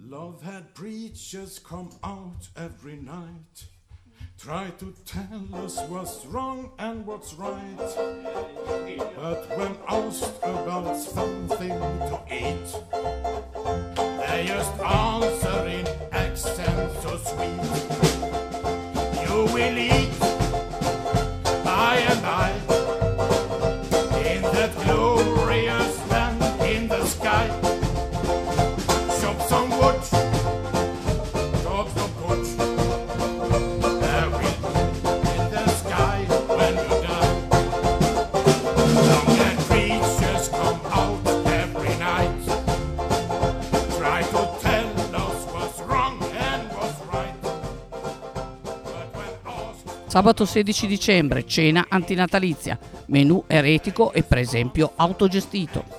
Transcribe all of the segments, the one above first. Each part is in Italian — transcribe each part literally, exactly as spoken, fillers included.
Love had preachers come out every night, try to tell us what's wrong and what's right. But when asked about something to eat, they just answer in accents so sweet. You will eat by and by in that glorious land in the sky. Chop some wood, chop some wood. There will be in the sky when you die. Long-haired creatures come out every night, try to tell us what's wrong and what's right. But when asked... Sabato sedici dicembre, cena antinatalizia, menù eretico e per esempio autogestito.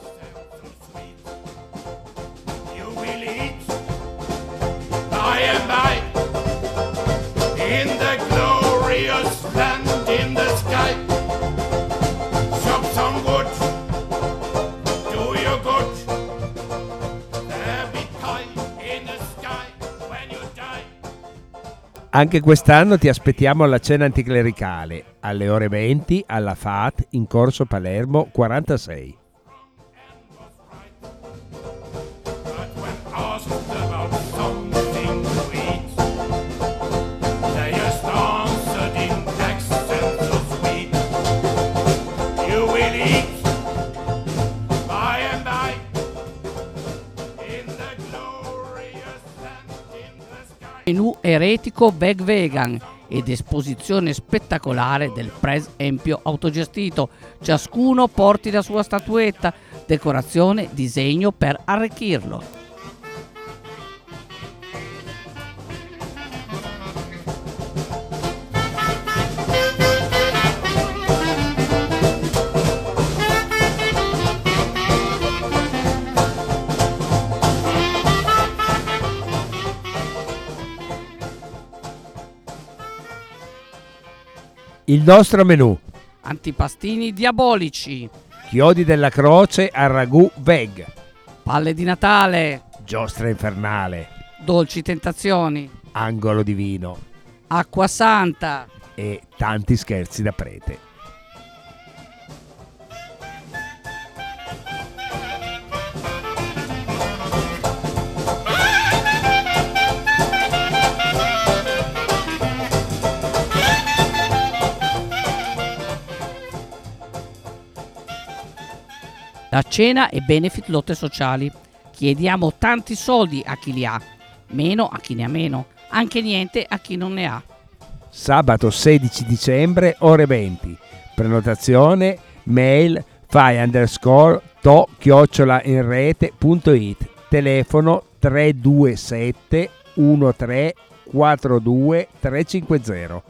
In the glorious land in the sky, chop some wood, do you good. There be pie in the sky when you die. Anche quest'anno ti aspettiamo alla cena anticlericale alle ore venti alla F A T in Corso Palermo quarantasei. Menù eretico veg vegan ed esposizione spettacolare del presempio autogestito. Ciascuno porti la sua statuetta, decorazione, disegno per arricchirlo. Il nostro menù: antipastini diabolici, chiodi della croce al ragù veg, palle di Natale, giostra infernale, dolci tentazioni, angolo divino, acqua santa e tanti scherzi da prete. La cena e benefit lotte sociali. Chiediamo tanti soldi a chi li ha, meno a chi ne ha meno, anche niente a chi non ne ha. Sabato sedici dicembre ore venti. Prenotazione mail fai underscore to chiocciola in rete punto it. Telefono tre due sette uno tre quattro due tre cinque zero.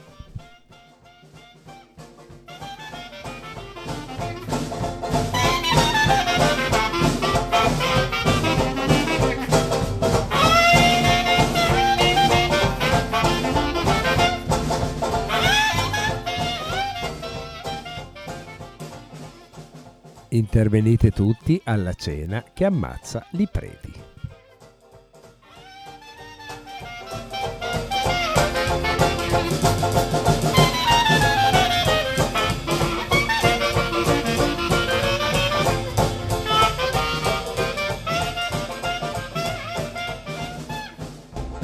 Intervenite tutti alla cena che ammazza li preti.